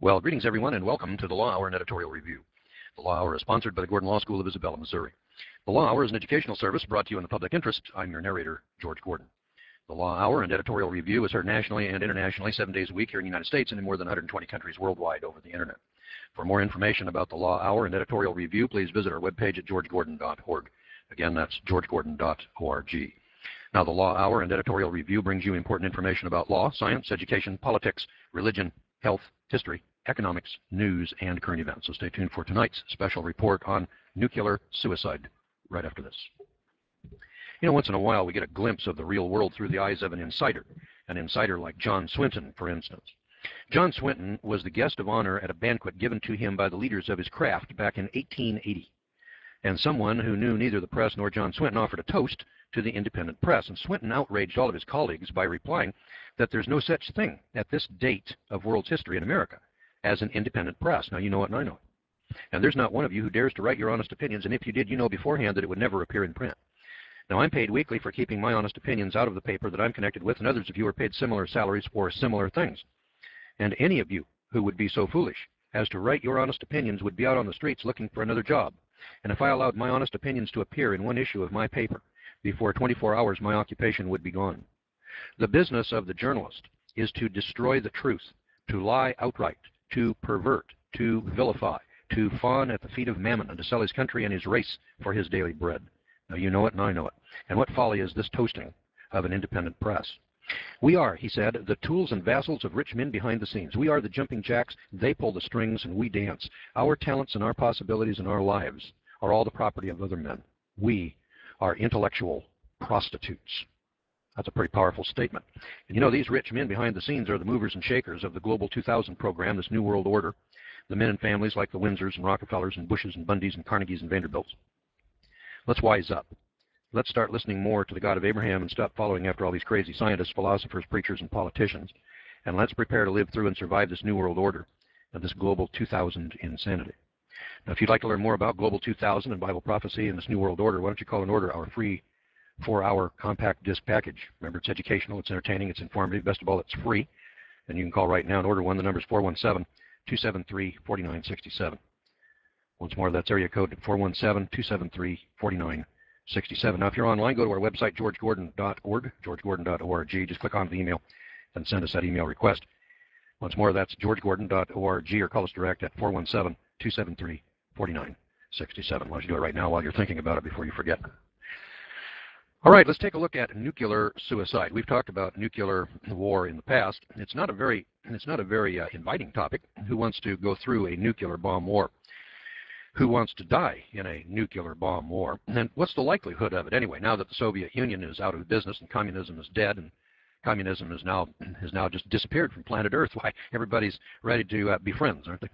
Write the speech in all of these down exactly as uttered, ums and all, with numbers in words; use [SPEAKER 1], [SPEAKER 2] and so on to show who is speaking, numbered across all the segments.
[SPEAKER 1] Well, greetings everyone, and welcome to the Law Hour and Editorial Review. The Law Hour is sponsored by the Gordon Law School of Isabella, Missouri. The Law Hour is an educational service brought to you in the public interest. I'm your narrator, George Gordon. The Law Hour and Editorial Review is heard nationally and internationally seven days a week here in the United States and in more than one hundred twenty countries worldwide over the internet. For more information about the Law Hour and Editorial Review, please visit our webpage at george gordon dot org. Again, that's george gordon dot org. Now, the Law Hour and Editorial Review brings you important information about law, science, education, politics, religion, health, history, economics, news, and current events. So stay tuned for tonight's special report on nuclear suicide right after this. You know, once in a while we get a glimpse of the real world through the eyes of an insider, an insider like John Swinton, for instance. John Swinton was the guest of honor at a banquet given to him by the leaders of his craft back in eighteen eighty. And someone who knew neither the press nor John Swinton offered a toast to the independent press. And Swinton outraged all of his colleagues by replying that there's no such thing at this date of world's history in America as an independent press. Now, you know it and I know it. And there's not one of you who dares to write your honest opinions, and if you did, you know beforehand that it would never appear in print. Now, I'm paid weekly for keeping my honest opinions out of the paper that I'm connected with, and others of you are paid similar salaries for similar things. And any of you who would be so foolish as to write your honest opinions would be out on the streets looking for another job. And if I allowed my honest opinions to appear in one issue of my paper, before twenty-four hours my occupation would be gone. The business of the journalist is to destroy the truth, to lie outright, to pervert, to vilify, to fawn at the feet of Mammon, and to sell his country and his race for his daily bread. Now, you know it and I know it. And what folly is this toasting of an independent press? We are, he said, the tools and vassals of rich men behind the scenes. We are the jumping jacks. They pull the strings and we dance. Our talents and our possibilities and our lives are all the property of other men. We are intellectual prostitutes. That's a pretty powerful statement. And you know, these rich men behind the scenes are the movers and shakers of the Global two thousand program, this New World Order, the men and families like the Windsors and Rockefellers and Bushes and Bundys and Carnegies and Vanderbilts. Let's wise up. Let's start listening more to the God of Abraham and stop following after all these crazy scientists, philosophers, preachers, and politicians. And let's prepare to live through and survive this New World Order and this Global two thousand insanity. Now, if you'd like to learn more about Global two thousand and Bible prophecy and this New World Order, why don't you call and order our free four-hour compact disc package. Remember, it's educational, it's entertaining, it's informative. Best of all, it's free. And you can call right now and order one. The number is four one seven, two seven three, four nine six seven. Once more, that's area code four one seven, two seven three, four nine six seven. Now, if you're online, go to our website, george gordon dot org, george gordon dot org. Just click on the email and send us that email request. Once more, that's george gordon dot org, or call us direct at four one seven, two seven three, four nine six seven. Why don't you do it right now while you're thinking about it before you forget. All right, let's take a look at nuclear suicide. We've talked about nuclear war in the past. It's not a very, it's not a very uh, inviting topic. Who wants to go through a nuclear bomb war? Who wants to die in a nuclear bomb war? And what's the likelihood of it anyway? Now that the Soviet Union is out of business and communism is dead, and communism is now has now just disappeared from planet Earth, why everybody's ready to uh, be friends, aren't they?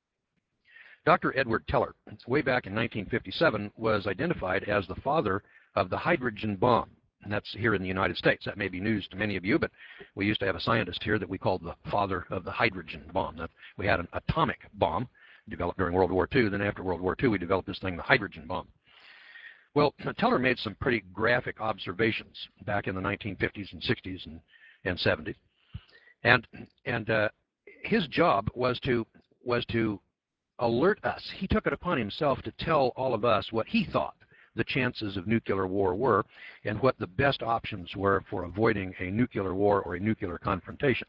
[SPEAKER 1] Doctor Edward Teller, way back in nineteen fifty-seven, was identified as the father of the hydrogen bomb. And that's here in the United States. That may be news to many of you, but we used to have a scientist here that we called the father of the hydrogen bomb. That we had an atomic bomb developed during World War Two. Then after World War Two, we developed this thing, the hydrogen bomb. Well, Teller made some pretty graphic observations back in the nineteen fifties and sixties and, and seventies. And, and uh, his job was to, was to alert us. He took it upon himself to tell all of us what he thought the chances of nuclear war were and what the best options were for avoiding a nuclear war or a nuclear confrontation.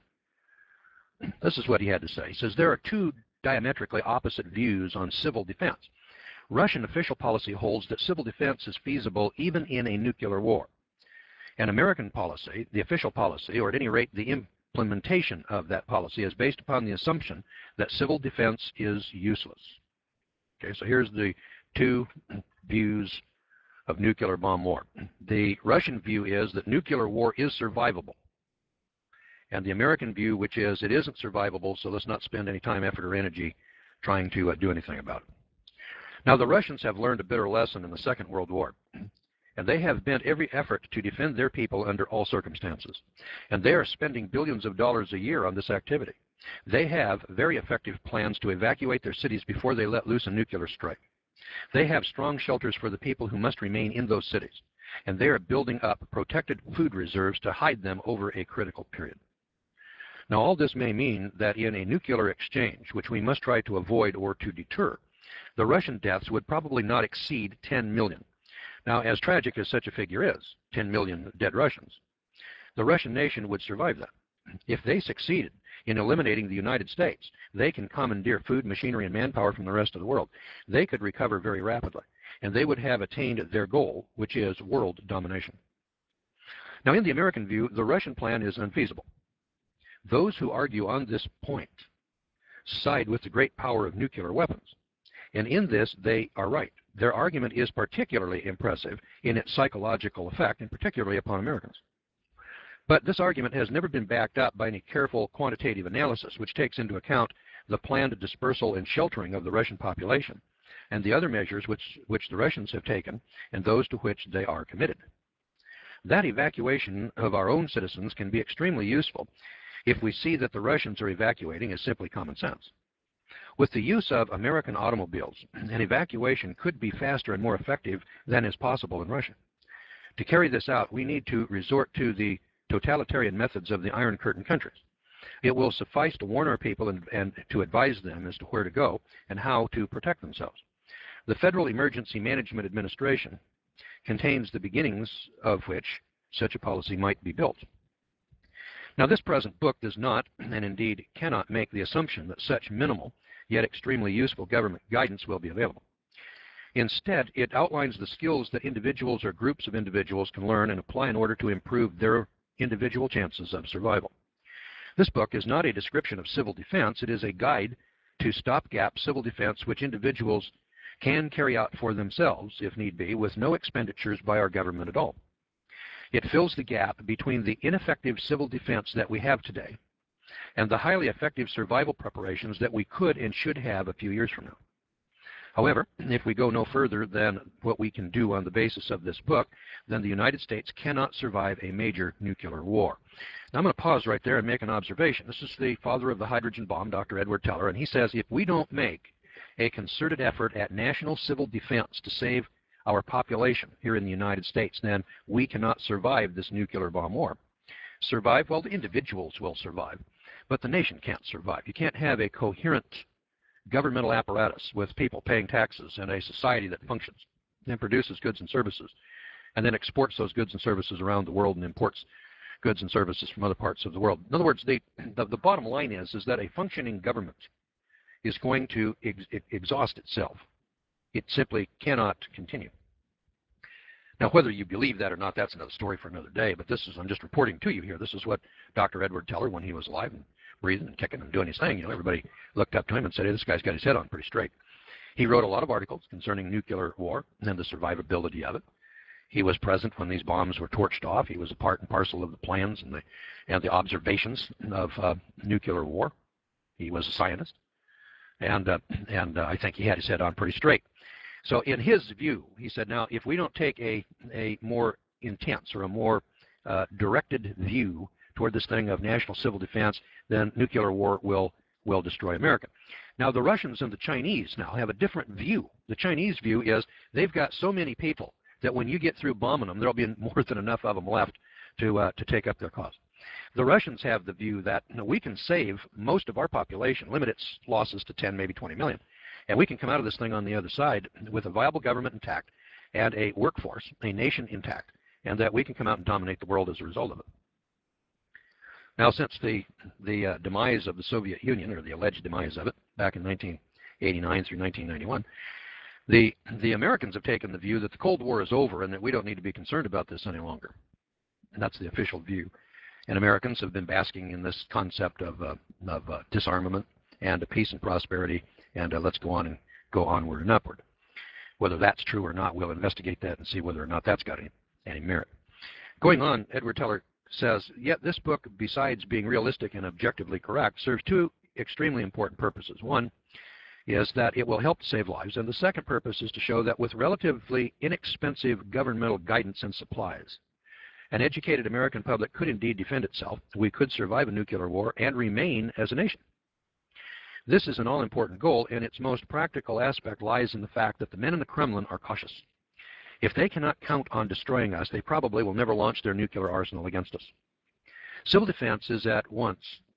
[SPEAKER 1] This is what he had to say. He says, there are two diametrically opposite views on civil defense. Russian official policy holds that civil defense is feasible even in a nuclear war. And American policy, the official policy, or at any rate the implementation of that policy, is based upon the assumption that civil defense is useless. Okay, so here's the two views of nuclear bomb war. The Russian view is that nuclear war is survivable. And the American view, which is it isn't survivable, so let's not spend any time, effort, or energy trying to uh, do anything about it. Now, the Russians have learned a bitter lesson in the Second World War. And they have bent every effort to defend their people under all circumstances. And they are spending billions of dollars a year on this activity. They have very effective plans to evacuate their cities before they let loose a nuclear strike. They have strong shelters for the people who must remain in those cities. And they are building up protected food reserves to hide them over a critical period. Now, all this may mean that in a nuclear exchange, which we must try to avoid or to deter, the Russian deaths would probably not exceed ten million. Now, as tragic as such a figure is, ten million dead Russians, the Russian nation would survive that. If they succeeded in eliminating the United States, they can commandeer food, machinery, and manpower from the rest of the world. They could recover very rapidly, and they would have attained their goal, which is world domination. Now, in the American view, the Russian plan is unfeasible. Those who argue on this point side with the great power of nuclear weapons, and in this they are right. Their argument is particularly impressive in its psychological effect, and particularly upon Americans. But this argument has never been backed up by any careful quantitative analysis, which takes into account the planned dispersal and sheltering of the Russian population, and the other measures which, which the Russians have taken, and those to which they are committed. That evacuation of our own citizens can be extremely useful if we see that the Russians are evacuating as simply common sense. With the use of American automobiles, an evacuation could be faster and more effective than is possible in Russia. To carry this out, we need to resort to the totalitarian methods of the Iron Curtain countries. It will suffice to warn our people and, and to advise them as to where to go and how to protect themselves. The Federal Emergency Management Administration contains the beginnings of which such a policy might be built. Now, this present book does not, and indeed cannot, make the assumption that such minimal yet extremely useful government guidance will be available. Instead, it outlines the skills that individuals or groups of individuals can learn and apply in order to improve their individual chances of survival. This book is not a description of civil defense. It is a guide to stopgap civil defense which individuals can carry out for themselves, if need be, with no expenditures by our government at all. It fills the gap between the ineffective civil defense that we have today and the highly effective survival preparations that we could and should have a few years from now. However, if we go no further than what we can do on the basis of this book, then the United States cannot survive a major nuclear war. Now, I'm going to pause right there and make an observation. This is the father of the hydrogen bomb, Doctor Edward Teller, and he says if we don't make a concerted effort at national civil defense to save our population here in the United States, then we cannot survive this nuclear bomb war. Survive? Well, the individuals will survive, but the nation can't survive. You can't have a coherent governmental apparatus with people paying taxes and a society that functions and produces goods and services and then exports those goods and services around the world and imports goods and services from other parts of the world. In other words, the, the, the bottom line is, is that a functioning government is going to ex exhaust itself. It simply cannot continue. Now, whether you believe that or not, that's another story for another day, but this is, I'm just reporting to you here. This is what Doctor Edward Teller, when he was alive and breathing and kicking and doing his thing, you know, everybody looked up to him and said, hey, this guy's got his head on pretty straight. He wrote a lot of articles concerning nuclear war and the survivability of it. He was present when these bombs were torched off. He was a part and parcel of the plans and the, and the observations of uh, nuclear war. He was a scientist, and, uh, and uh, I think he had his head on pretty straight. So in his view, he said, now, if we don't take a, a more intense or a more uh, directed view toward this thing of national civil defense, then nuclear war will, will destroy America. Now, the Russians and the Chinese now have a different view. The Chinese view is they've got so many people that when you get through bombing them, there'll be more than enough of them left to, uh, to take up their cause. The Russians have the view that you know, we can save most of our population, limit its losses to ten, maybe twenty million. And we can come out of this thing on the other side with a viable government intact and a workforce, a nation intact, and that we can come out and dominate the world as a result of it. Now, since the, the uh, demise of the Soviet Union, or the alleged demise of it, back in nineteen eighty-nine through nineteen ninety-one, the, the Americans have taken the view that the Cold War is over and that we don't need to be concerned about this any longer. And that's the official view. And Americans have been basking in this concept of, uh, of uh, disarmament and uh, peace and prosperity, and uh, let's go on and go onward and upward. Whether that's true or not, we'll investigate that and see whether or not that's got any, any merit. Going on, Edward Teller says, yet this book, besides being realistic and objectively correct, serves two extremely important purposes. One is that it will help to save lives, and the second purpose is to show that with relatively inexpensive governmental guidance and supplies, an educated American public could indeed defend itself. We could survive a nuclear war and remain as a nation. This is an all-important goal, and its most practical aspect lies in the fact that the men in the Kremlin are cautious. If they cannot count on destroying us, they probably will never launch their nuclear arsenal against us. Civil defense is at once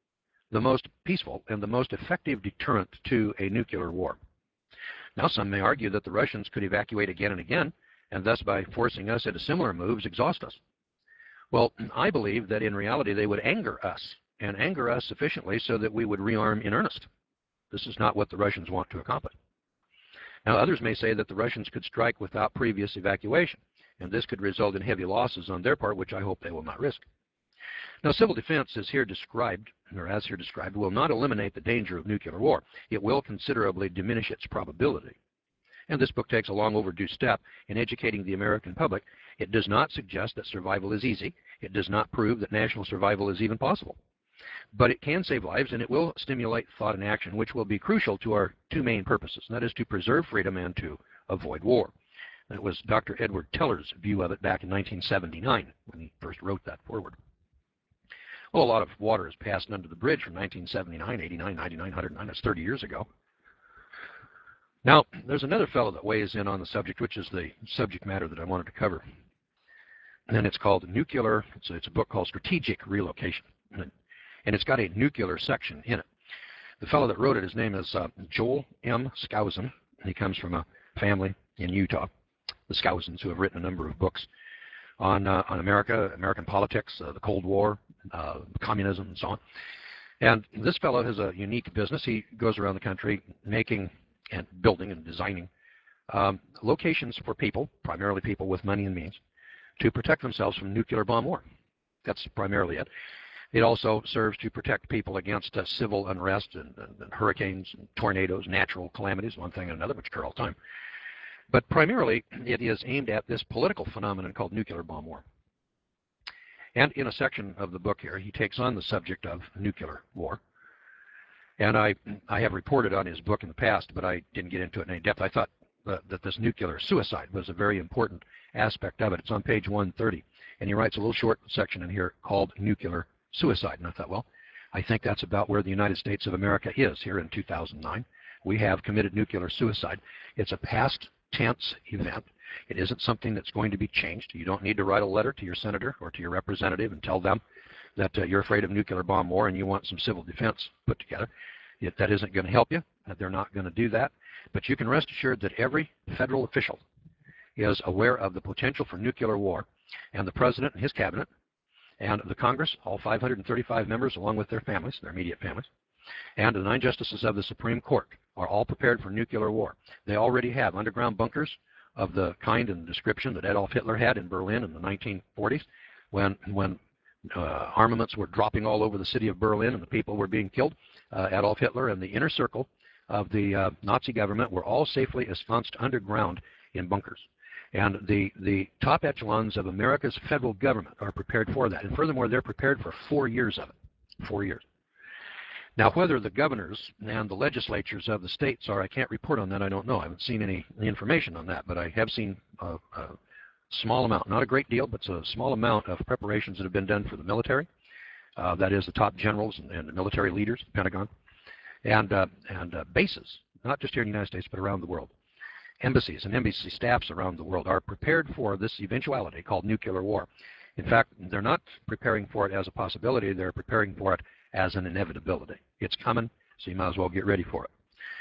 [SPEAKER 1] the most peaceful and the most effective deterrent to a nuclear war. Now, some may argue that the Russians could evacuate again and again, and thus by forcing us into similar moves, exhaust us. Well, I believe that in reality they would anger us, and anger us sufficiently so that we would rearm in earnest. This is not what the Russians want to accomplish. Now, others may say that the Russians could strike without previous evacuation, and this could result in heavy losses on their part, which I hope they will not risk. Now, civil defense, as here described, or as here described, will not eliminate the danger of nuclear war. It will considerably diminish its probability. And this book takes a long overdue step in educating the American public. It does not suggest that survival is easy. It does not prove that national survival is even possible. But it can save lives, and it will stimulate thought and action, which will be crucial to our two main purposes, and that is to preserve freedom and to avoid war. That was Doctor Edward Teller's view of it back in nineteen seventy-nine when he first wrote that foreword. Well, a lot of water has passed under the bridge from nineteen seventy-nine, eighty-nine, ninety-nine, one hundred nine. That's thirty years ago. Now, there's another fellow that weighs in on the subject, which is the subject matter that I wanted to cover. And it's called Nuclear, it's a, it's a book called Strategic Relocation. And it's got a nuclear section in it. The fellow that wrote it, his name is uh, Joel M. Skousen. He comes from a family in Utah, the Skousens, who have written a number of books on, uh, on America, American politics, uh, the Cold War, uh, communism, and so on. And this fellow has a unique business. He goes around the country making and building and designing um, locations for people, primarily people with money and means, to protect themselves from nuclear bomb war. That's primarily it. It also serves to protect people against uh, civil unrest and, and, and hurricanes, and tornadoes, natural calamities, one thing and another, which occur all the time. But primarily, it is aimed at this political phenomenon called nuclear bomb war. And in a section of the book here, he takes on the subject of nuclear war. And I, I have reported on his book in the past, but I didn't get into it in any depth. I thought that, that this nuclear suicide was a very important aspect of it. It's on page one thirty. And he writes a little short section in here called Nuclear Suicide. And I thought, well, I think that's about where the United States of America is here in two thousand nine. We have committed nuclear suicide. It's a past tense event. It isn't something that's going to be changed. You don't need to write a letter to your senator or to your representative and tell them that uh, you're afraid of nuclear bomb war and you want some civil defense put together. It, that isn't going to help you. Uh, they're not going to do that. But you can rest assured that every federal official is aware of the potential for nuclear war, and the President and his cabinet and the Congress, all five hundred thirty-five members along with their families, their immediate families, and the nine justices of the Supreme Court are all prepared for nuclear war. They already have underground bunkers of the kind and description that Adolf Hitler had in Berlin in the nineteen forties when, when uh, armaments were dropping all over the city of Berlin and the people were being killed. Uh, Adolf Hitler and the inner circle of the uh, Nazi government were all safely ensconced underground in bunkers. And the, the top echelons of America's federal government are prepared for that. And furthermore, they're prepared for four years of it. Four years. Now, whether the governors and the legislatures of the states are, I can't report on that, I don't know. I haven't seen any information on that, but I have seen a, a small amount, not a great deal, but it's a small amount of preparations that have been done for the military. Uh, that is the top generals and, and the military leaders, the Pentagon, and, uh, and uh, bases, not just here in the United States, but around the world. Embassies and embassy staffs around the world are prepared for this eventuality called nuclear war. In fact, they're not preparing for it as a possibility, they're preparing for it as an inevitability. It's coming, so you might as well get ready for it.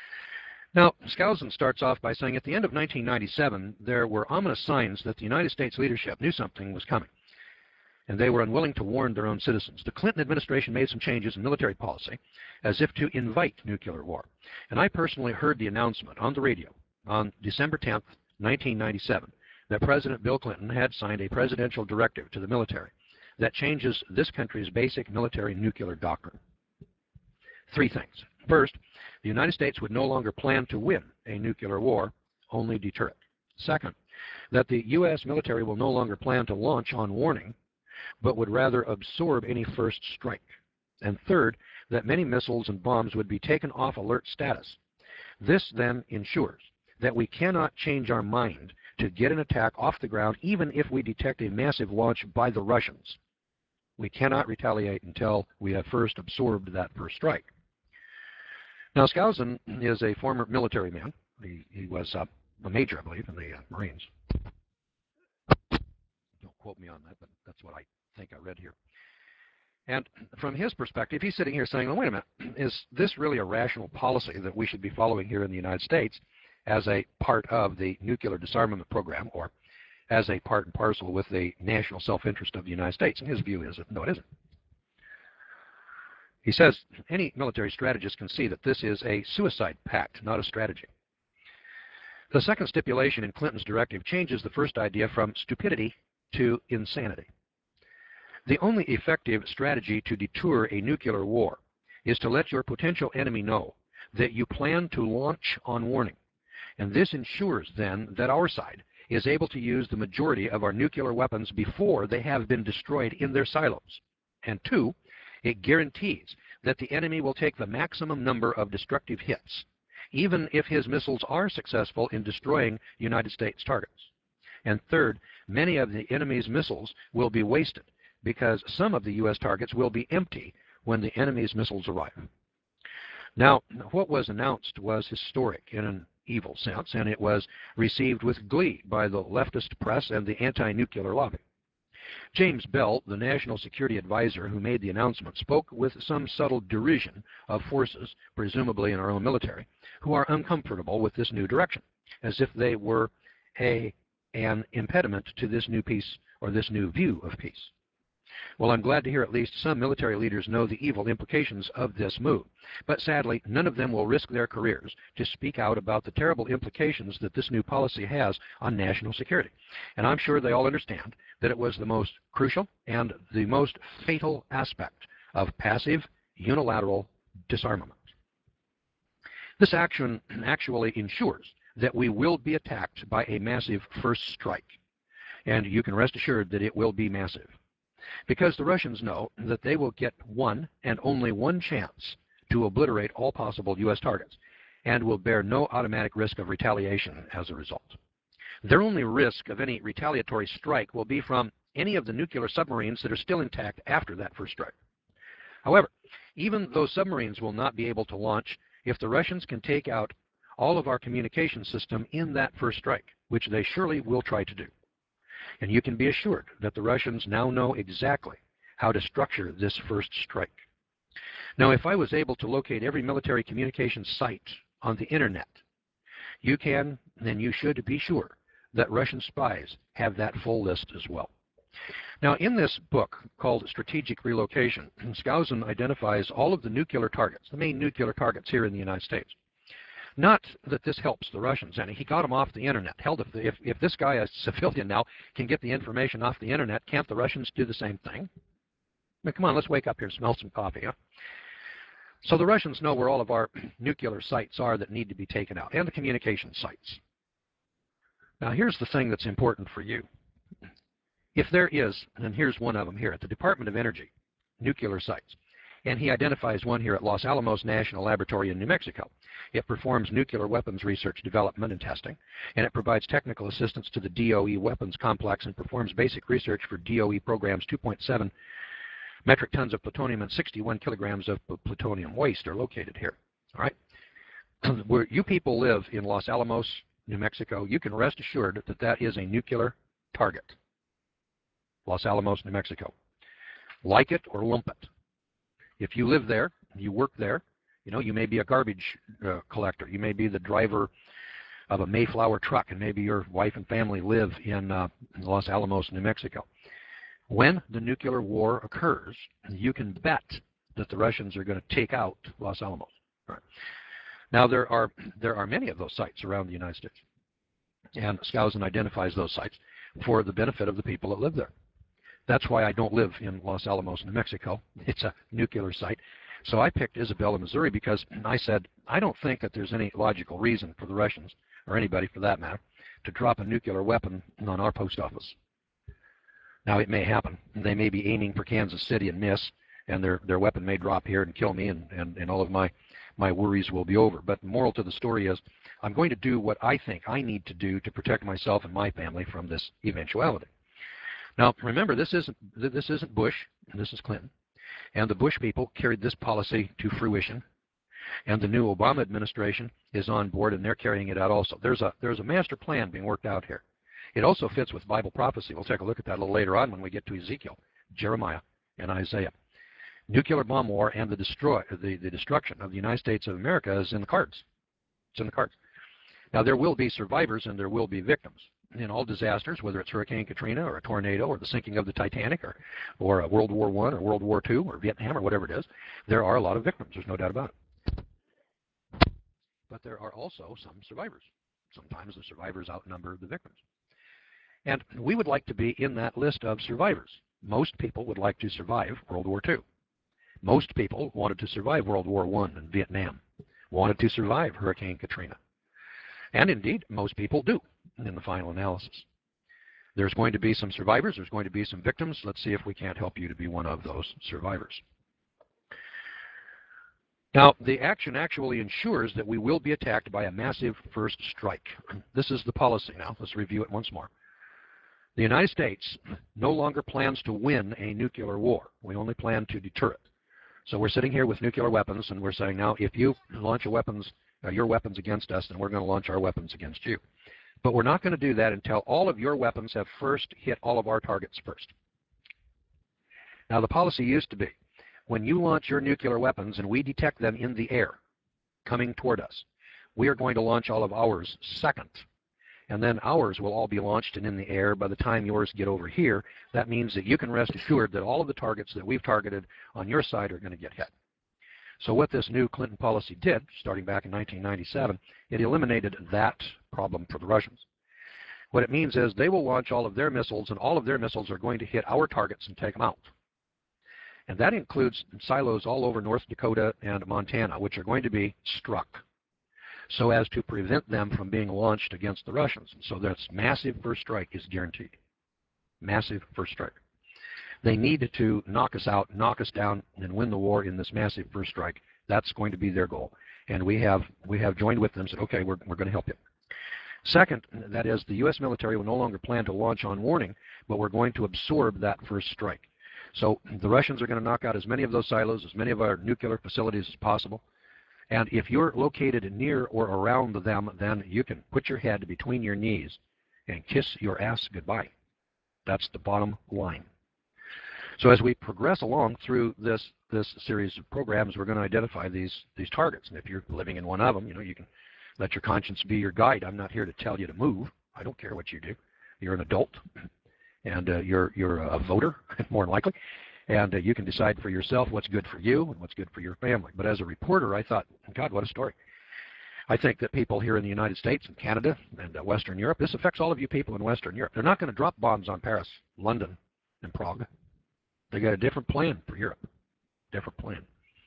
[SPEAKER 1] Now, Skousen starts off by saying at the end of nineteen ninety-seven, there were ominous signs that the United States leadership knew something was coming, and they were unwilling to warn their own citizens. The Clinton administration made some changes in military policy as if to invite nuclear war. And I personally heard the announcement on the radio on December tenth, nineteen ninety-seven, that President Bill Clinton had signed a presidential directive to the military that changes this country's basic military nuclear doctrine. Three things. First, the United States would no longer plan to win a nuclear war, only deter it. Second, that the U S military will no longer plan to launch on warning, but would rather absorb any first strike. And third, that many missiles and bombs would be taken off alert status. This then ensures that we cannot change our mind to get an attack off the ground even if we detect a massive launch by the Russians. We cannot retaliate until we have first absorbed that first strike. Now, Skousen is a former military man. He, he was uh, a major, I believe, in the uh, Marines. Don't quote me on that, but that's what I think I read here. And from his perspective, he's sitting here saying, well, wait a minute, is this really a rational policy that we should be following here in the United States as a part of the nuclear disarmament program, or as a part and parcel with the national self-interest of the United States? And his view is that no, it isn't. He says any military strategist can see that this is a suicide pact, not a strategy. The second stipulation in Clinton's directive changes the first idea from stupidity to insanity. The only effective strategy to deter a nuclear war is to let your potential enemy know that you plan to launch on warning. And this ensures then that our side is able to use the majority of our nuclear weapons before they have been destroyed in their silos. And two, it guarantees that the enemy will take the maximum number of destructive hits, even if his missiles are successful in destroying United States targets. And third, many of the enemy's missiles will be wasted because some of the U S targets will be empty when the enemy's missiles arrive. Now, what was announced was historic in an evil sense, and it was received with glee by the leftist press and the anti-nuclear lobby. James Bell, the national security advisor who made the announcement, spoke with some subtle derision of forces, presumably in our own military, who are uncomfortable with this new direction, as if they were a, an impediment to this new peace or this new view of peace. Well, I'm glad to hear at least some military leaders know the evil implications of this move. But sadly, none of them will risk their careers to speak out about the terrible implications that this new policy has on national security. And I'm sure they all understand that it was the most crucial and the most fatal aspect of passive, unilateral disarmament. This action actually ensures that we will be attacked by a massive first strike. And you can rest assured that it will be massive, because the Russians know that they will get one and only one chance to obliterate all possible U S targets, and will bear no automatic risk of retaliation as a result. Their only risk of any retaliatory strike will be from any of the nuclear submarines that are still intact after that first strike. However, even those submarines will not be able to launch if the Russians can take out all of our communication system in that first strike, which they surely will try to do. And you can be assured that the Russians now know exactly how to structure this first strike. Now, if I was able to locate every military communications site on the internet, you can, and you should be sure that Russian spies have that full list as well. Now, in this book called Strategic Relocation, Skousen identifies all of the nuclear targets, the main nuclear targets here in the United States. Not that this helps the Russians any. He got them off the internet. Hell, if, if, if this guy, a civilian now, can get the information off the internet, can't the Russians do the same thing? I mean, come on, let's wake up here and smell some coffee, huh? So the Russians know where all of our nuclear sites are that need to be taken out, and the communication sites. Now, here's the thing that's important for you. If there is, and here's one of them here, at the Department of Energy, nuclear sites, and he identifies one here at Los Alamos National Laboratory in New Mexico. It performs nuclear weapons research, development, and testing, and it provides technical assistance to the D O E weapons complex and performs basic research for D O E programs. two point seven metric tons of plutonium and sixty-one kilograms of plutonium waste are located here. All right? Where you people live in Los Alamos, New Mexico, you can rest assured that that is a nuclear target. Los Alamos, New Mexico. Like it or lump it. If you live there, you work there, you know, you may be a garbage uh, collector. You may be the driver of a Mayflower truck, and maybe your wife and family live in, uh, in Los Alamos, New Mexico. When the nuclear war occurs, you can bet that the Russians are going to take out Los Alamos. All right. Now, there are, there are many of those sites around the United States, and Skousen identifies those sites for the benefit of the people that live there. That's why I don't live in Los Alamos, New Mexico. It's a nuclear site. So I picked Isabella, Missouri, because I said, I don't think that there's any logical reason for the Russians, or anybody for that matter, to drop a nuclear weapon on our post office. Now, it may happen. They may be aiming for Kansas City and miss, and their, their weapon may drop here and kill me, and, and, and all of my, my worries will be over. But the moral to the story is, I'm going to do what I think I need to do to protect myself and my family from this eventuality. Now, remember, this isn't, this isn't Bush, this is Clinton. And the Bush people carried this policy to fruition. And the new Obama administration is on board, and they're carrying it out also. There's a, there's a master plan being worked out here. It also fits with Bible prophecy. We'll take a look at that a little later on when we get to Ezekiel, Jeremiah, and Isaiah. nuclear bomb war and the, destroy, the, the destruction of the United States of America is in the cards. It's in the cards. Now, there will be survivors and there will be victims. In all disasters, whether it's Hurricane Katrina or a tornado or the sinking of the Titanic or, or a World War One or World War Two or Vietnam or whatever it is, there are a lot of victims. There's no doubt about it. But there are also some survivors. Sometimes the survivors outnumber the victims. And we would like to be in that list of survivors. Most people would like to survive World War Two. Most people wanted to survive World War One and Vietnam, wanted to survive Hurricane Katrina. And indeed, most people do in the final analysis. There's going to be some survivors. There's going to be some victims. Let's see if we can't help you to be one of those survivors. Now, the action actually ensures that we will be attacked by a massive first strike. This is the policy now. Let's review it once more. The United States no longer plans to win a nuclear war. We only plan to deter it. So we're sitting here with nuclear weapons, and we're saying, now, if you launch a weapons, uh, your weapons against us, then we're going to launch our weapons against you. But we're not going to do that until all of your weapons have first hit all of our targets first. Now, the policy used to be, when you launch your nuclear weapons and we detect them in the air coming toward us, we are going to launch all of ours second. And then ours will all be launched and in the air by the time yours get over here. That means that you can rest assured that all of the targets that we've targeted on your side are going to get hit. So what this new Clinton policy did, starting back in nineteen ninety-seven, it eliminated that problem for the Russians. What it means is they will launch all of their missiles, and all of their missiles are going to hit our targets and take them out. And that includes silos all over North Dakota and Montana, which are going to be struck so as to prevent them from being launched against the Russians. And so this massive first strike is guaranteed. Massive first strike. They need to knock us out, knock us down, and win the war in this massive first strike. That's going to be their goal. And we have, we have joined with them and said, okay, we're, we're going to help you. Second, that is, the U S military will no longer plan to launch on warning, but we're going to absorb that first strike. So the Russians are going to knock out as many of those silos, as many of our nuclear facilities as possible. And if you're located near or around them, then you can put your head between your knees and kiss your ass goodbye. That's the bottom line. So as we progress along through this, this series of programs, we're going to identify these, these targets. And if you're living in one of them, you know, you can let your conscience be your guide. I'm not here to tell you to move. I don't care what you do. You're an adult, and uh, you're, you're a voter, more than likely. And uh, you can decide for yourself what's good for you and what's good for your family. But as a reporter, I thought, God, what a story. I think that people here in the United States and Canada and uh, Western Europe, this affects all of you people in Western Europe. They're not going to drop bombs on Paris, London, and Prague. They got a different plan for Europe, different plan.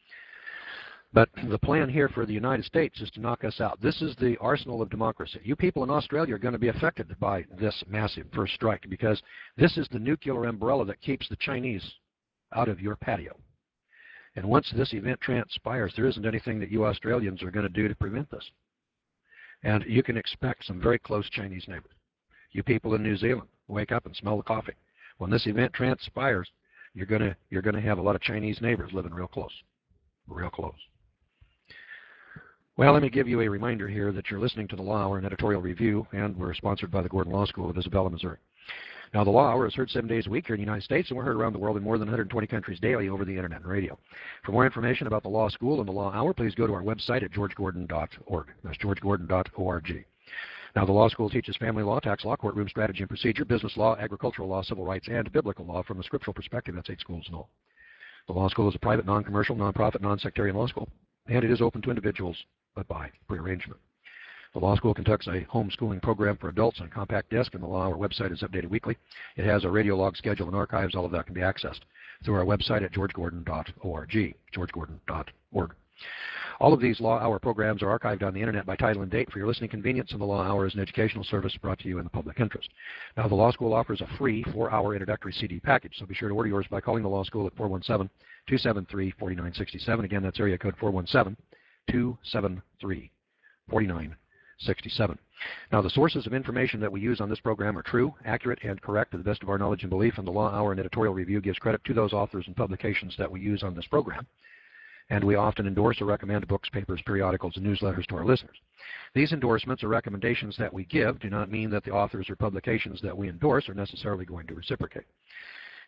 [SPEAKER 1] But the plan here for the United States is to knock us out. This is the arsenal of democracy. You people in Australia are going to be affected by this massive first strike because this is the nuclear umbrella that keeps the Chinese out of your patio. And once this event transpires, there isn't anything that you Australians are going to do to prevent this. And you can expect some very close Chinese neighbors. You people in New Zealand, wake up and smell the coffee. When this event transpires, you're going to, you're going to have a lot of Chinese neighbors living real close, real close. Well, let me give you a reminder here that you're listening to the Law Hour, an editorial review, and we're sponsored by the Gordon Law School of Isabella, Missouri. Now, the Law Hour is heard seven days a week here in the United States, and we're heard around the world in more than one hundred twenty countries daily over the Internet and radio. For more information about the Law School and the Law Hour, please go to our website at george gordon dot org. That's george gordon dot org. Now, the Law School teaches family law, tax law, courtroom strategy and procedure, business law, agricultural law, civil rights, and biblical law from a scriptural perspective. That's eight schools in all. The Law School is a private, non-commercial, non-profit, non-sectarian law school, and it is open to individuals, but by prearrangement. The Law School conducts a homeschooling program for adults on a compact disc, and the Law Hour website is updated weekly. It has a radio log schedule and archives. All of that can be accessed through our website at george gordon dot org, george gordon dot org. All of these Law Hour programs are archived on the Internet by title and date for your listening convenience, and the Law Hour is an educational service brought to you in the public interest. Now, the Law School offers a free four-hour introductory C D package, so be sure to order yours by calling the Law School at four one seven, two seven three, four nine six seven. Again, that's area code four one seven, two seven three, four nine six seven. Now, the sources of information that we use on this program are true, accurate, and correct to the best of our knowledge and belief, and the Law Hour and editorial review gives credit to those authors and publications that we use on this program. And we often endorse or recommend books, papers, periodicals, and newsletters to our listeners. These endorsements or recommendations that we give do not mean that the authors or publications that we endorse are necessarily going to reciprocate.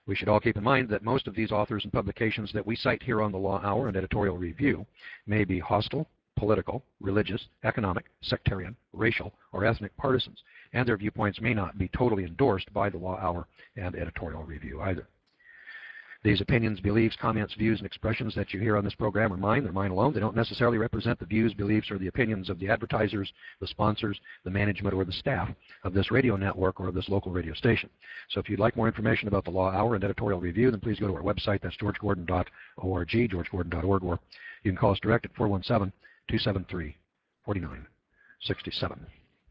[SPEAKER 1] We should all keep in mind that most of these authors and publications that we cite here on the Law Hour and Editorial Review may be hostile, political, religious, economic, sectarian, racial, or ethnic partisans, and their viewpoints may not be totally endorsed by the Law Hour and Editorial Review either. These opinions, beliefs, comments, views, and expressions that you hear on this program are mine. They're mine alone. They don't necessarily represent the views, beliefs, or the opinions of the advertisers, the sponsors, the management, or the staff of this radio network or of this local radio station. So if you'd like more information about the Law Hour and Editorial Review, then please go to our website. That's george gordon dot org, george gordon dot org, or you can call us direct at four one seven, two seven three, four nine six seven.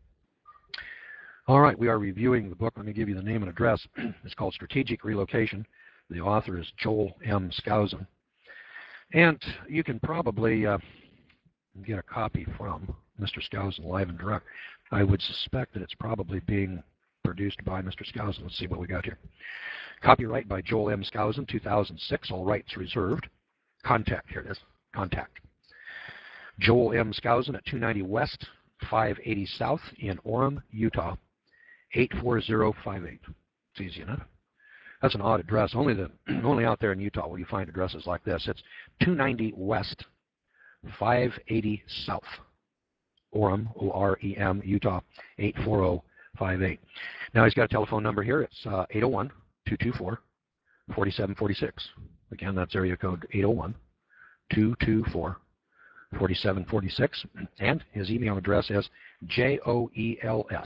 [SPEAKER 1] All right, we are reviewing the book. Let me give you the name and address. It's called Strategic Relocation. The author is Joel M. Skousen. And you can probably uh, get a copy from Mister Skousen live and direct. I would suspect that it's probably being produced by Mister Skousen. Let's see what we got here. Copyright by Joel M. Skousen, two thousand six, all rights reserved. Contact, here it is, contact. Joel M. Skousen at two ninety West, five eighty South in Orem, Utah, eight four zero five eight. It's easy enough. That's an odd address. Only the only out there in Utah will you find addresses like this. It's two ninety West, five eighty South, Orem, O R E M, Utah, eight four zero five eight. Now he's got a telephone number here. It's uh, eight oh one, two two four, four seven four six. Again, that's area code eight oh one, two two four, four seven four six. And his email address is J O E L S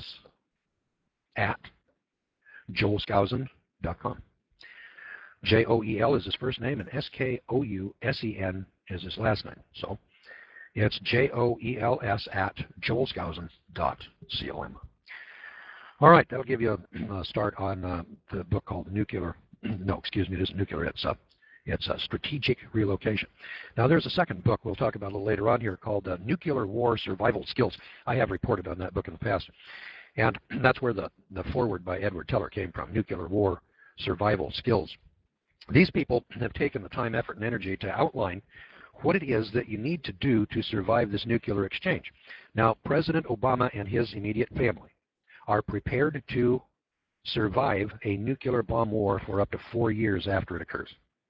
[SPEAKER 1] at joel skousen dot com. J O E L is his first name, and S K O U S E N is his last name. So it's J O E L S at joel skousen dot com. All right, that'll give you a, a start on uh, the book called Nuclear. No, excuse me, it isn't nuclear. It's, uh, it's uh, Strategic Relocation. Now, there's a second book we'll talk about a little later on here called uh, Nuclear War Survival Skills. I have reported on that book in the past. And that's where the, the foreword by Edward Teller came from, Nuclear War Survival Skills. These people have taken the time, effort, and energy to outline what it is that you need to do to survive this nuclear exchange. Now, President Obama and his immediate family are prepared to survive a nuclear bomb war for up to four years after it occurs.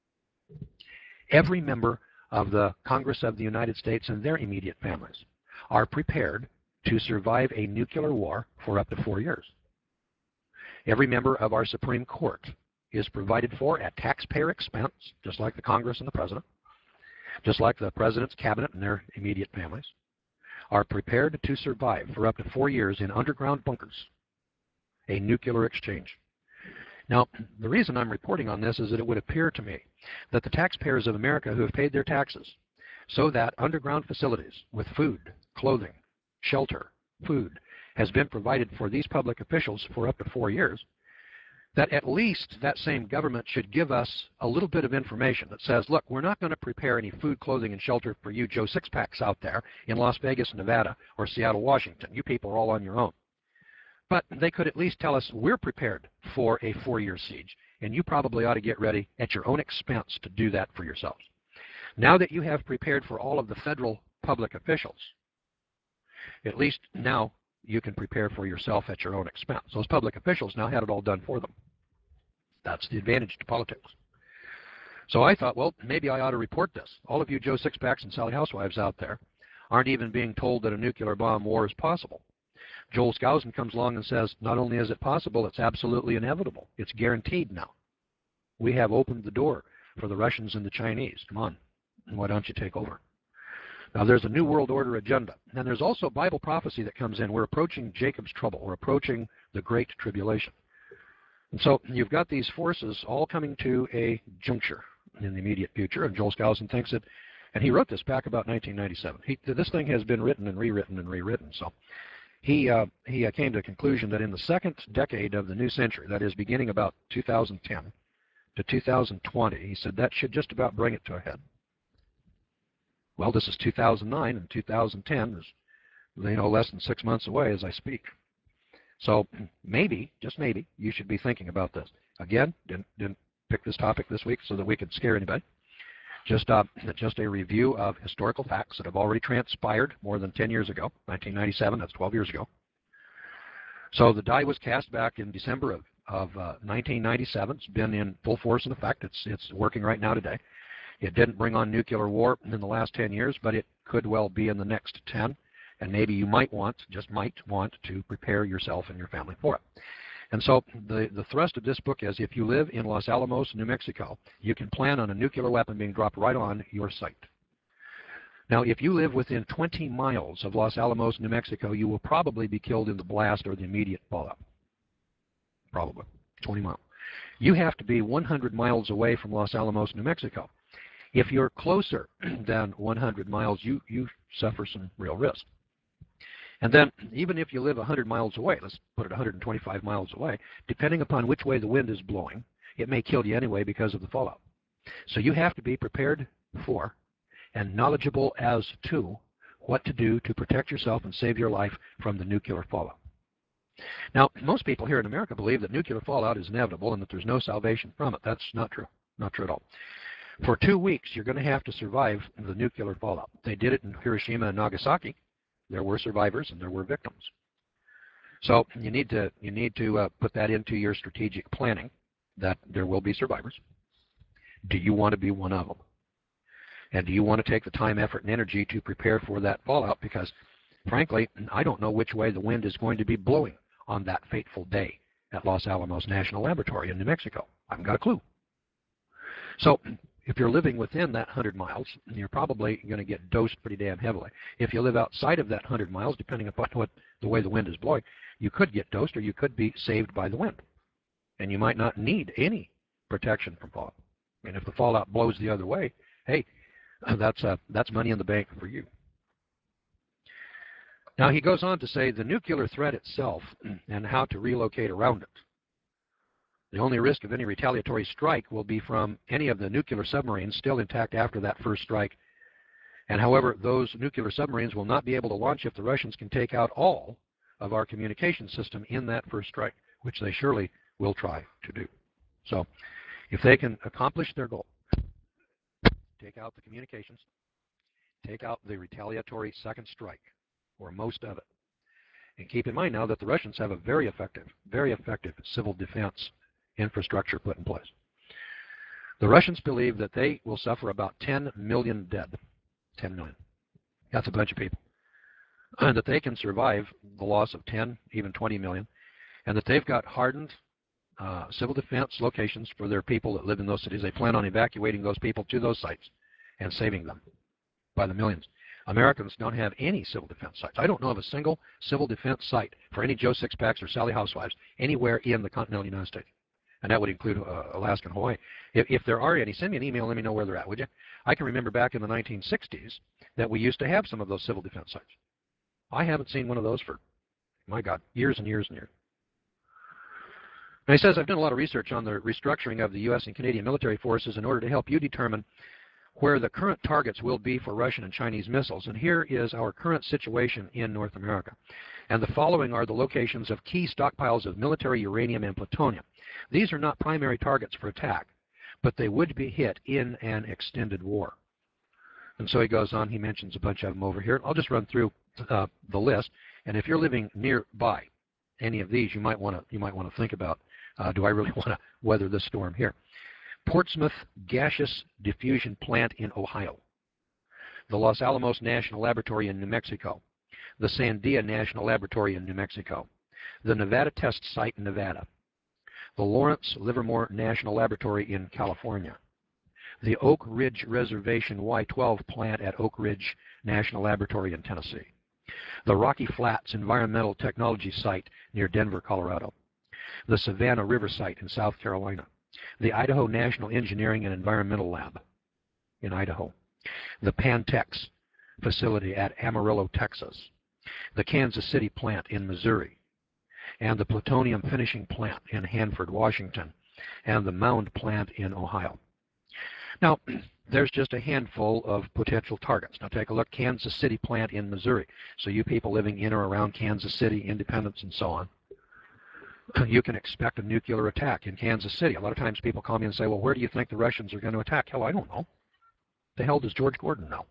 [SPEAKER 1] Every member of the Congress of the United States and their immediate families are prepared to survive a nuclear war for up to four years. Every member of our Supreme Court is provided for at taxpayer expense, just like the Congress and the President, just like the President's cabinet and their immediate families, are prepared to survive for up to four years in underground bunkers a nuclear exchange. Now, the reason I'm reporting on this is that it would appear to me that the taxpayers of America who have paid their taxes so that underground facilities with food, clothing, shelter, food has been provided for these public officials for up to four years, that at least that same government should give us a little bit of information that says, look, we're not going to prepare any food, clothing, and shelter for you Joe Sixpacks out there in Las Vegas, Nevada, or Seattle, Washington. You people are all on your own. But they could at least tell us we're prepared for a four-year siege, and you probably ought to get ready at your own expense to do that for yourselves. Now that you have prepared for all of the federal public officials, at least now you can prepare for yourself at your own expense. Those public officials now had it all done for them. That's the advantage to politics. So I thought, well, maybe I ought to report this. All of you Joe Sixpacks and Sally Housewives out there aren't even being told that a nuclear bomb war is possible. Joel Skousen comes along and says, not only is it possible, it's absolutely inevitable. It's guaranteed now. We have opened the door for the Russians and the Chinese. Come on, why don't you take over? Now, there's a New World Order agenda. And there's also Bible prophecy that comes in. We're approaching Jacob's trouble. We're approaching the Great Tribulation. And so you've got these forces all coming to a juncture in the immediate future. And Joel Skousen thinks that, and he wrote this back about nineteen ninety-seven. He, this thing has been written and rewritten and rewritten. So he, uh, he uh, came to the conclusion that in the second decade of the new century, that is beginning about two thousand ten to two thousand twenty, he said that should just about bring it to a head. Well, this is two thousand nine, and two thousand ten is, you know, less than six months away as I speak. So maybe, just maybe, you should be thinking about this. Again, didn't, didn't pick this topic this week so that we could scare anybody. Just, uh, just a review of historical facts that have already transpired more than ten years ago, nineteen ninety-seven, that's twelve years ago. So the die was cast back in December of of uh, nineteen ninety-seven. It's been in full force and effect. It's, it's working right now today. It didn't bring on nuclear war in the last ten years, but it could well be in the next ten. And maybe you might want, just might want, to prepare yourself and your family for it. And so the, the thrust of this book is, if you live in Los Alamos, New Mexico, you can plan on a nuclear weapon being dropped right on your site. Now, if you live within twenty miles of Los Alamos, New Mexico, you will probably be killed in the blast or the immediate fallout. Probably. twenty miles. You have to be one hundred miles away from Los Alamos, New Mexico. If you're closer than one hundred miles, you, you suffer some real risk. And then, even if you live one hundred miles away, let's put it one hundred twenty-five miles away, depending upon which way the wind is blowing, it may kill you anyway because of the fallout. So you have to be prepared for and knowledgeable as to what to do to protect yourself and save your life from the nuclear fallout. Now, most people here in America believe that nuclear fallout is inevitable and that there's no salvation from it. That's not true. Not true at all. For two weeks, you're going to have to survive the nuclear fallout. They did it in Hiroshima and Nagasaki. There were survivors and there were victims. So you need to, you need to uh, put that into your strategic planning, that there will be survivors. Do you want to be one of them? And do you want to take the time, effort, and energy to prepare for that fallout? Because, frankly, I don't know which way the wind is going to be blowing on that fateful day at Los Alamos National Laboratory in New Mexico. I haven't got a clue. So if you're living within that one hundred miles, you're probably going to get dosed pretty damn heavily. If you live outside of that one hundred miles, depending upon what the way the wind is blowing, you could get dosed or you could be saved by the wind. And you might not need any protection from fallout. And if the fallout blows the other way, hey, that's, uh, that's money in the bank for you. Now he goes on to say the nuclear threat itself and how to relocate around it. The only risk of any retaliatory strike will be from any of the nuclear submarines still intact after that first strike. And however, those nuclear submarines will not be able to launch if the Russians can take out all of our communication system in that first strike, which they surely will try to do. So if they can accomplish their goal, take out the communications, take out the retaliatory second strike, or most of it. And keep in mind now that the Russians have a very effective, very effective civil defense infrastructure put in place. The Russians believe that they will suffer about ten million dead. ten million. That's a bunch of people. And that they can survive the loss of ten, even twenty million. And that they've got hardened uh, civil defense locations for their people that live in those cities. They plan on evacuating those people to those sites and saving them by the millions. Americans don't have any civil defense sites. I don't know of a single civil defense site for any Joe Sixpacks or Sally Housewives anywhere in the continental United States. And that would include uh, Alaska and Hawaii. If, if there are any, send me an email and let me know where they're at, would you? I can remember back in the nineteen sixties that we used to have some of those civil defense sites. I haven't seen one of those for, my God, years and years and years. And he says, I've done a lot of research on the restructuring of the U S and Canadian military forces in order to help you determine where the current targets will be for Russian and Chinese missiles. And here is our current situation in North America. And the following are the locations of key stockpiles of military uranium and plutonium. These are not primary targets for attack, but they would be hit in an extended war. And so he goes on, he mentions a bunch of them over here. I'll just run through uh, the list. And if you're living nearby any of these, you might want to you might want to think about, uh, do I really want to weather this storm here? Portsmouth Gaseous Diffusion Plant in Ohio, the Los Alamos National Laboratory in New Mexico, the Sandia National Laboratory in New Mexico, the Nevada Test Site in Nevada, the Lawrence Livermore National Laboratory in California, the Oak Ridge Reservation Y twelve plant at Oak Ridge National Laboratory in Tennessee, the Rocky Flats Environmental Technology Site near Denver, Colorado, the Savannah River Site in South Carolina, the Idaho National Engineering and Environmental Lab in Idaho, the Pantex facility at Amarillo, Texas, the Kansas City plant in Missouri, and the plutonium finishing plant in Hanford, Washington, and the Mound plant in Ohio. Now, there's just a handful of potential targets. Now take a look, Kansas City plant in Missouri. So you people living in or around Kansas City, Independence, and so on, you can expect a nuclear attack in Kansas City. A lot of times people call me and say, well, where do you think the Russians are going to attack? Hell, I don't know. The hell does George Gordon know?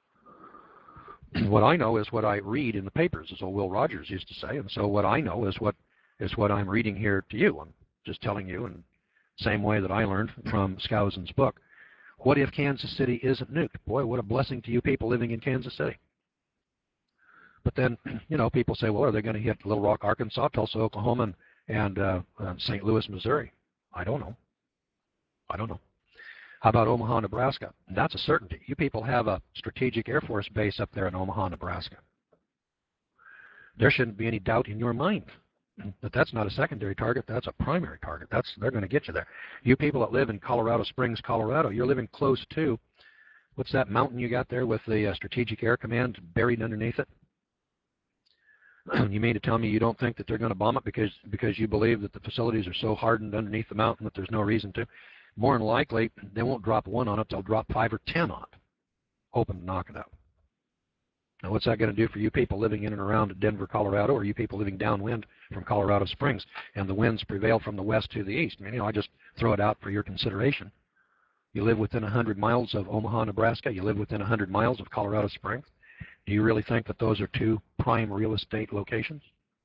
[SPEAKER 1] What I know is what I read in the papers, as old Will Rogers used to say, and so what I know is what is what I'm reading here to you. And just telling you in the same way that I learned from Skousen's book, what if Kansas City isn't nuked? Boy, what a blessing to you people living in Kansas City. But then, you know, people say, well, are they going to hit Little Rock, Arkansas, Tulsa, Oklahoma, and, and uh, uh, Saint Louis, Missouri? I don't know. I don't know. How about Omaha, Nebraska? That's a certainty. You people have a strategic Air Force base up there in Omaha, Nebraska. There shouldn't be any doubt in your mind that that's not a secondary target, that's a primary target. That's, they're going to get you there. You people that live in Colorado Springs, Colorado, you're living close to, what's that mountain you got there with the uh, Strategic Air Command buried underneath it? You mean to tell me you don't think that they're going to bomb it because, because you believe that the facilities are so hardened underneath the mountain that there's no reason to? More than likely, they won't drop one on it, they'll drop five or ten on it, hoping to knock it out. Now, what's that going to do for you people living in and around Denver, Colorado, or you people living downwind from Colorado Springs, and the winds prevail from the west to the east? I mean, you know, I just throw it out for your consideration. You live within one hundred miles of Omaha, Nebraska. You live within one hundred miles of Colorado Springs. Do you really think that those are two prime real estate locations?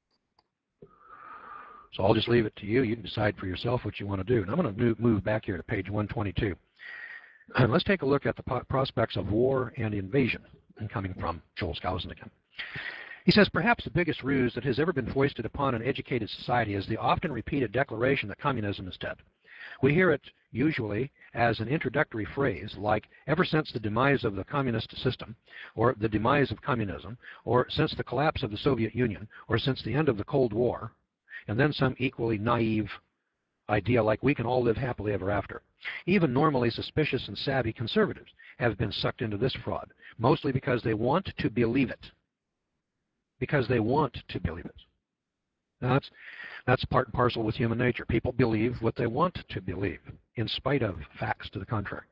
[SPEAKER 1] So I'll just leave it to you. You can decide for yourself what you want to do. And I'm going to move back here to page one twenty-two. And let's take a look at the prospects of war and invasion, coming from Joel Skousen again. He says, perhaps the biggest ruse that has ever been foisted upon an educated society is the often repeated declaration that communism is dead. We hear it usually as an introductory phrase like, ever since the demise of the communist system, or the demise of communism, or since the collapse of the Soviet Union, or since the end of the Cold War, and then some equally naive idea like we can all live happily ever after. Even normally suspicious and savvy conservatives have been sucked into this fraud, mostly because they want to believe it. Because they want to believe it. Now that's, that's part and parcel with human nature. People believe what they want to believe, in spite of facts to the contrary.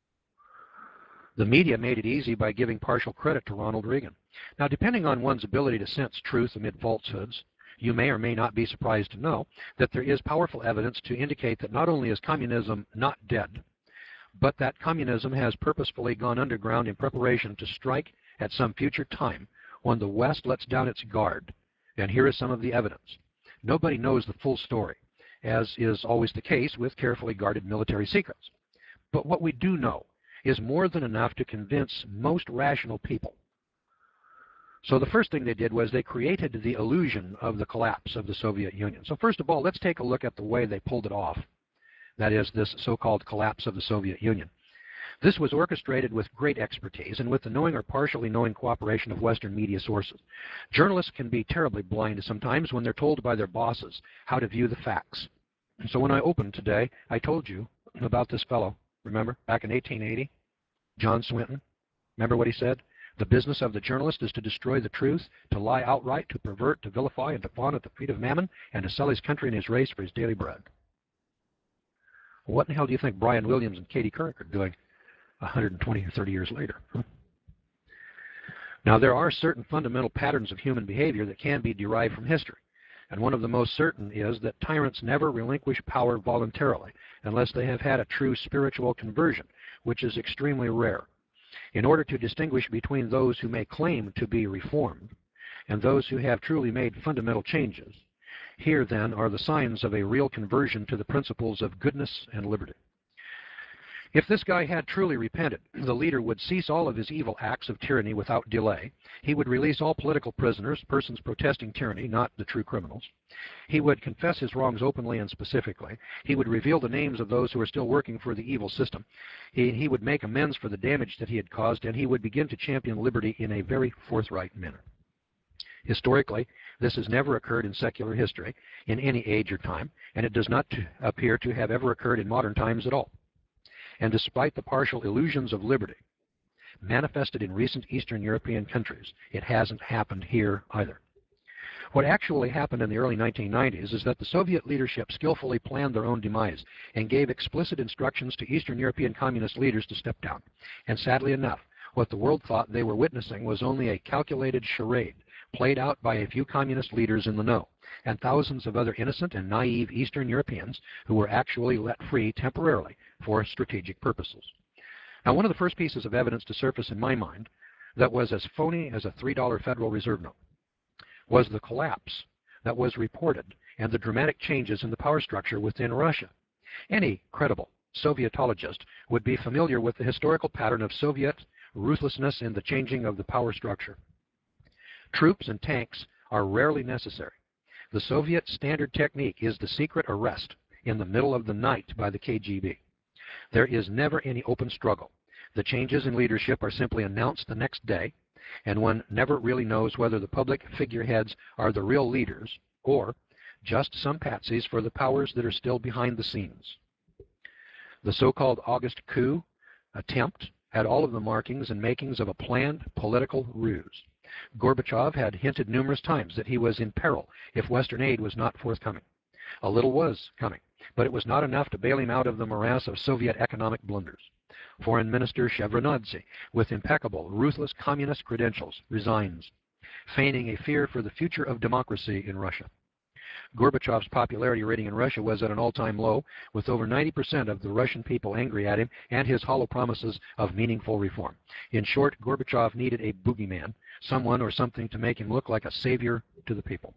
[SPEAKER 1] The media made it easy by giving partial credit to Ronald Reagan. Now, depending on one's ability to sense truth amid falsehoods, you may or may not be surprised to know that there is powerful evidence to indicate that not only is communism not dead, but that communism has purposefully gone underground in preparation to strike at some future time when the West lets down its guard. And here is some of the evidence. Nobody knows the full story, as is always the case with carefully guarded military secrets. But what we do know is more than enough to convince most rational people. So the first thing they did was they created the illusion of the collapse of the Soviet Union. So first of all, let's take a look at the way they pulled it off. That is, this so-called collapse of the Soviet Union. This was orchestrated with great expertise and with the knowing or partially knowing cooperation of Western media sources. Journalists can be terribly blind sometimes when they're told by their bosses how to view the facts. So when I opened today, I told you about this fellow, remember, back in eighteen eighty, John Swinton. Remember what he said? The business of the journalist is to destroy the truth, to lie outright, to pervert, to vilify, and to fawn at the feet of mammon, and to sell his country and his race for his daily bread. What in the hell do you think Brian Williams and Katie Couric are doing one hundred twenty or thirty years later? Huh? Now, there are certain fundamental patterns of human behavior that can be derived from history. And one of the most certain is that tyrants never relinquish power voluntarily unless they have had a true spiritual conversion, which is extremely rare. In order to distinguish between those who may claim to be reformed and those who have truly made fundamental changes, here then are the signs of a real conversion to the principles of goodness and liberty. If this guy had truly repented, the leader would cease all of his evil acts of tyranny without delay. He would release all political prisoners, persons protesting tyranny, not the true criminals. He would confess his wrongs openly and specifically. He would reveal the names of those who are still working for the evil system. He, he would make amends for the damage that he had caused, and he would begin to champion liberty in a very forthright manner. Historically, this has never occurred in secular history, in any age or time, and it does not appear to have ever occurred in modern times at all. And despite the partial illusions of liberty manifested in recent Eastern European countries, it hasn't happened here either. What actually happened in the early nineteen nineties is that the Soviet leadership skillfully planned their own demise and gave explicit instructions to Eastern European communist leaders to step down. And sadly enough, what the world thought they were witnessing was only a calculated charade played out by a few communist leaders in the know, and thousands of other innocent and naive Eastern Europeans who were actually let free temporarily for strategic purposes. Now, one of the first pieces of evidence to surface in my mind that was as phony as a three dollar Federal Reserve note was the collapse that was reported and the dramatic changes in the power structure within Russia. Any credible Sovietologist would be familiar with the historical pattern of Soviet ruthlessness in the changing of the power structure. Troops and tanks are rarely necessary. The Soviet standard technique is the secret arrest in the middle of the night by the K G B. There is never any open struggle. The changes in leadership are simply announced the next day, and one never really knows whether the public figureheads are the real leaders or just some patsies for the powers that are still behind the scenes. The so-called August coup attempt had all of the markings and makings of a planned political ruse. Gorbachev had hinted numerous times that he was in peril if Western aid was not forthcoming. A little was coming, but it was not enough to bail him out of the morass of Soviet economic blunders. Foreign Minister Shevardnadze, with impeccable, ruthless communist credentials, resigns, feigning a fear for the future of democracy in Russia. Gorbachev's popularity rating in Russia was at an all-time low, with over ninety percent of the Russian people angry at him and his hollow promises of meaningful reform. In short, Gorbachev needed a boogeyman, someone or something to make him look like a savior to the people.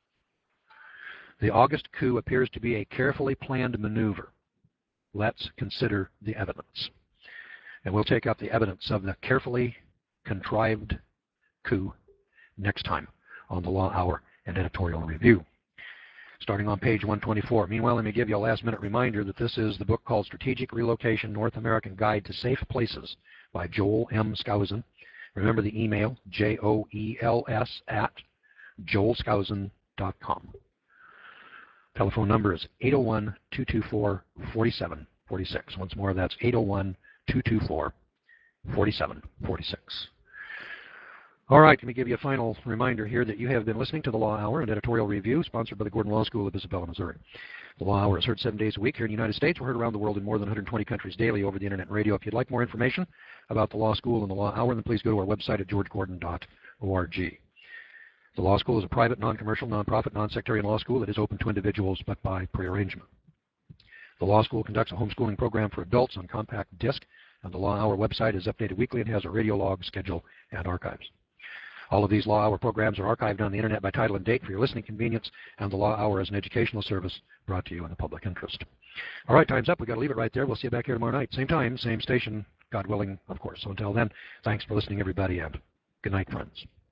[SPEAKER 1] The August coup appears to be a carefully planned maneuver. Let's consider the evidence. And we'll take up the evidence of the carefully contrived coup next time on the Law Hour and Editorial Review. Starting on page one twenty-four. Meanwhile, let me give you a last-minute reminder that this is the book called Strategic Relocation, North American Guide to Safe Places by Joel M. Skousen. Remember the email, J O E L S at joel skousen dot com. Telephone number is eight oh one, two two four, four seven four six. Once more, that's eight oh one, two two four, four seven four six. All right, let me give you a final reminder here that you have been listening to the Law Hour and Editorial Review, sponsored by the Gordon Law School of Isabella, Missouri. The Law Hour is heard seven days a week here in the United States. We're heard around the world in more than one hundred twenty countries daily over the Internet and radio. If you'd like more information about the Law School and the Law Hour, then please go to our website at george gordon dot org. The Law School is a private, non-commercial, non-profit, non-sectarian law school that is open to individuals but by prearrangement. The Law School conducts a homeschooling program for adults on compact disc, and the Law Hour website is updated weekly and has a radio log, schedule, and archives. All of these Law Hour programs are archived on the Internet by title and date for your listening convenience, and the Law Hour is an educational service brought to you in the public interest. All right, time's up. We've got to leave it right there. We'll see you back here tomorrow night. Same time, same station, God willing, of course. So until then, thanks for listening, everybody, and good night, friends.